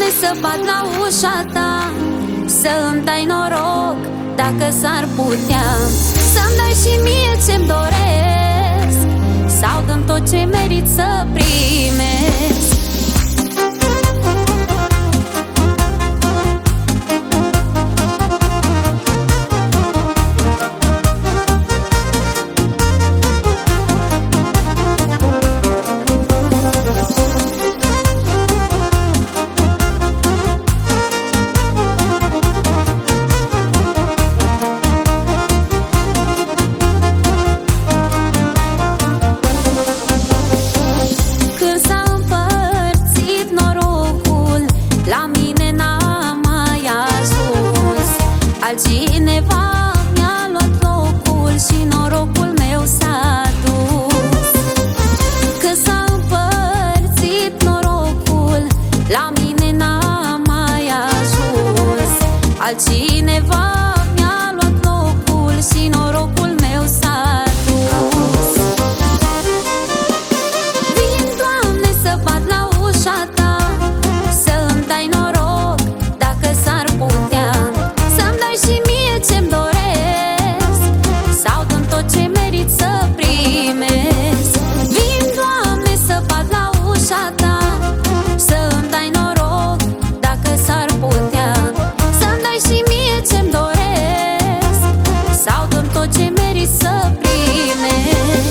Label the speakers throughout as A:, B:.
A: Doamne, să bat la ușa Ta, să-mi dai noroc, dacă s-ar putea. Să-mi dai și mie ce-mi doresc, sau dă-mi tot ce merit să primesc. Altcineva mi-a luat locul și norocul meu s-a dus. Când s-a împărțit norocul, la mine n-a mai ajuns. Altcineva mi-a luat locul și norocul meu s-a dus. Vin, Doamne, să bat la ușa Ta, să-mi dai noroc, dacă s-ar putea. Și mie ce-mi doresc, sau dă-mi tot ce merit să primesc. Vin, Doamne, să bat la ușa Ta, să-mi dai noroc, dacă s-ar putea. Să-mi dai și mie ce-mi doresc, sau dă-mi tot ce merit să primesc.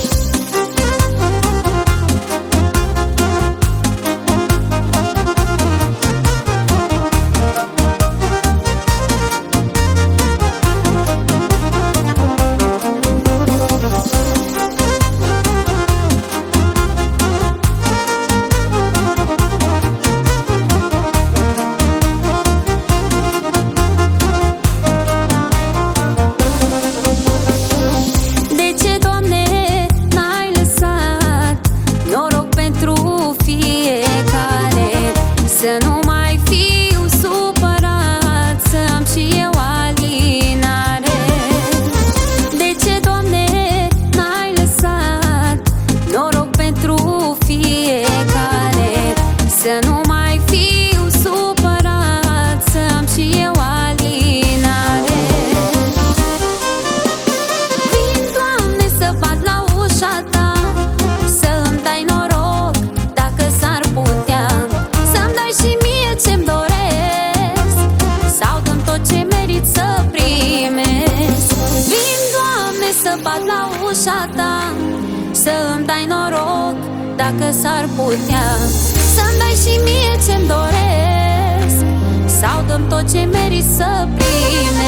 A: Să nu mai fiu supărat, să am și eu alinare. De ce, Doamne, n-ai lăsat noroc pentru fiecare? Să nu mai fiu supărat, să am și eu alinare. Vin, Doamne, să bat la ușa Ta, să-mi dai noroc, dacă s-ar putea. Și mie ce-mi doresc, sau dă-mi tot ce merit să primesc. Vin, Doamne, să bat la ușa Ta, să-mi dai noroc, dacă s-ar putea. Să-mi dai și mie ce-mi doresc, sau dă-mi tot ce merit să primesc.